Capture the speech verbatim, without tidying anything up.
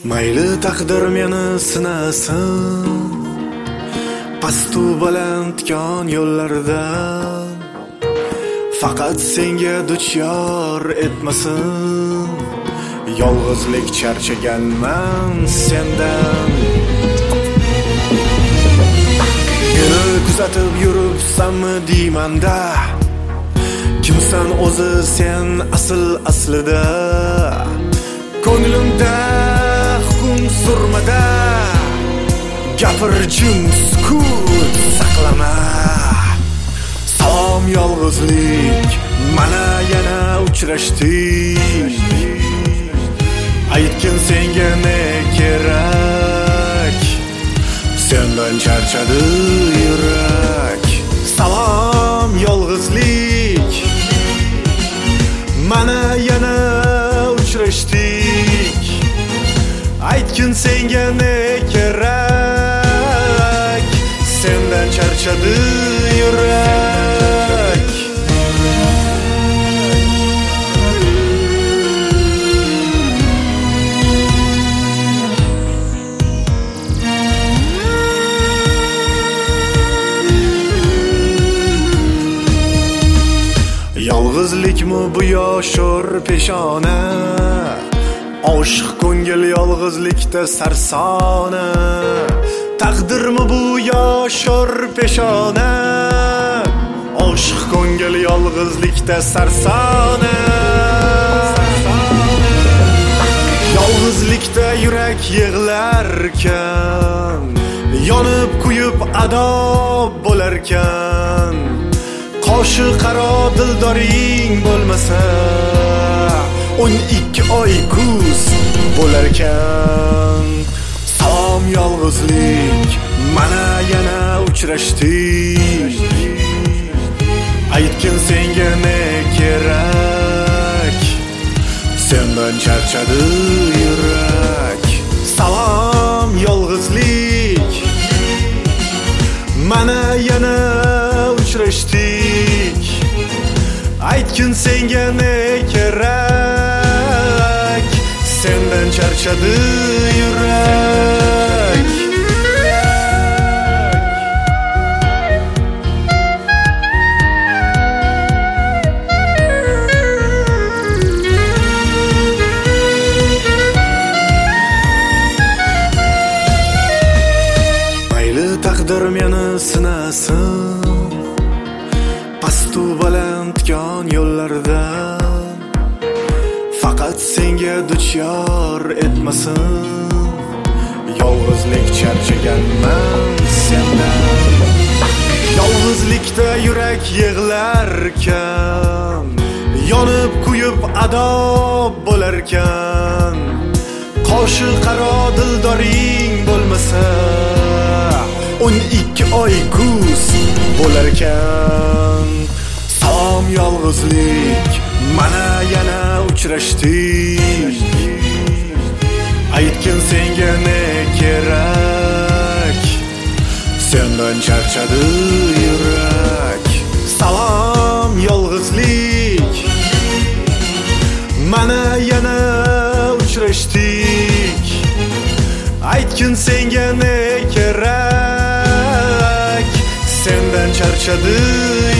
Mayli taqdir meni sinasin, pastu balandgan yo'llarda faqat senga duchyor etmasin. Yolg'izlik charchaganman sendan. Meni kuzatib yuribsanmi deymanda, kimsan o'zi sen asl aslida. Ko'nglimda hukm surmada, gapir jim sukut saqlama. Salom yolg'izlik, mana yana uchrashdik. Aytgin senga ne kerak, sendan charchadi yurak. Salom yolg'izlik, mana yana uchrashdik. Aytgin senga ne kerak, sendan charchadi yurak. Yolg'izlikmi bu yoshur peshona, oshiq ko'ngil yolg'izlikda sarsona. Taqdirmi bu yoshur peshona, oshiq ko'ngil yolg'izlikda sarsona. Yolg'izlikda yurak yig'larkan, yonib kuyib adob bo'larkan. Qoshi qaro dildoring bo'lmasa, o'n ikki oy kuz bo'larkan. Salom yolg'izlik, mana yana uchrashdik. Aytgin senga ne kerak, sendan charchadi yurak. Salom yolg'izlik, mana yana uchrashdik. Aytgin senga ne kerak, sendan charchadi yurak. Mayli taqdir meni sinasin, pastu balandgan yo'llarda faqat senga duchyor etmasin. Yolg'izlik charchaganman sendan. Yolg'izlikda yurak yig'larkan, yonib kuyib adob bo'larkan. Qoshi qaro dildoring bo'lmasa, o'n ikki oy kuz bo'larkan. Salom yolg'izlik, mana yana uchrashdik. Aytgin senga ne kerak, sendan charchadi yurak. Salom yolg'izlik, mana yana uchrashdik. Aytgin senga ne kerak, sendan charchadi